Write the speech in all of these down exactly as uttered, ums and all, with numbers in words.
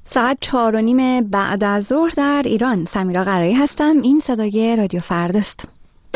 ساعت چهار و نیم بعد از ظهر در ایران. سمیرا قرایی هستم. این صدای رادیو فرداست.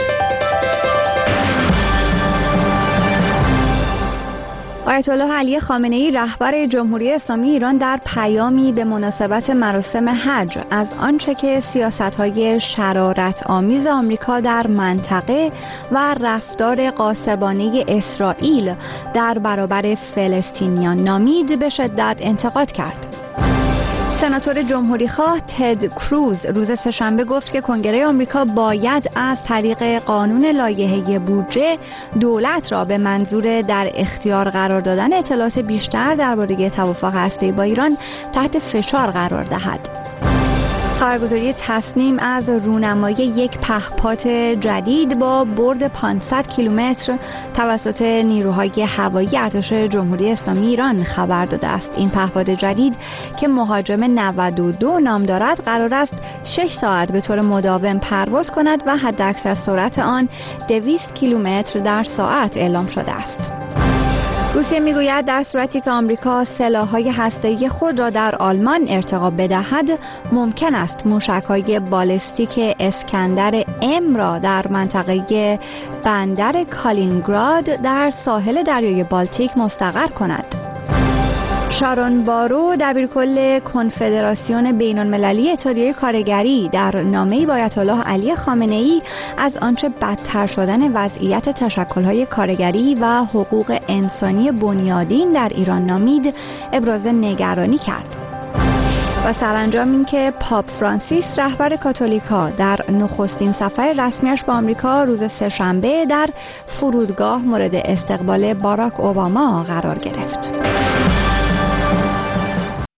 آیت الله علی خامنه ای رهبر جمهوری اسلامی ایران در پیامی به مناسبت مراسم حج از آنچه که سیاست‌های شرارت‌آمیز آمریکا در منطقه و رفتار غاصبانه اسرائیل در برابر فلسطینیان نامید به شدت انتقاد کرد. سناتور جمهوریخواه تد کروز روز سه‌شنبه گفت که کنگره آمریکا باید از طریق قانون لایحه بودجه دولت را به منظور در اختیار قرار دادن اطلاعات بیشتر درباره توافق هسته‌ای با ایران تحت فشار قرار دهد. خبرگزاری تصنیم از رونمایی یک پهپاد جدید با برد پانصد کیلومتر توسط نیروهای هوایی ارتش جمهوری اسلامی ایران خبر داده است. این پهپاد جدید که مهاجم نود و دو نام دارد قرار است شش ساعت به طور مداوم پرواز کند و حداکثر سرعت آن دویست کیلومتر در ساعت اعلام شده است. روسیه میگوید در صورتی که آمریکا سلاح‌های هسته‌ای خود را در آلمان ارتقا بدهد، ممکن است موشک‌های بالستیک اسکندر ام را در منطقه بندر کالینینگراد در ساحل دریای بالتیک مستقر کند. شارون بارو دبیرکل کنفدراسیون بین‌المللی اتحادیه کارگری در نامه‌ای با آیت الله علی خامنه‌ای از آنچه بدتر شدن وضعیت تشکل‌های کارگری و حقوق انسانی بنیادین در ایران نامید ابراز نگرانی کرد. و سرانجام این که پاپ فرانسیس رهبر کاتولیکا در نخستین سفر رسمیش به آمریکا روز سه‌شنبه در فرودگاه مورد استقبال باراک اوباما قرار گرفت.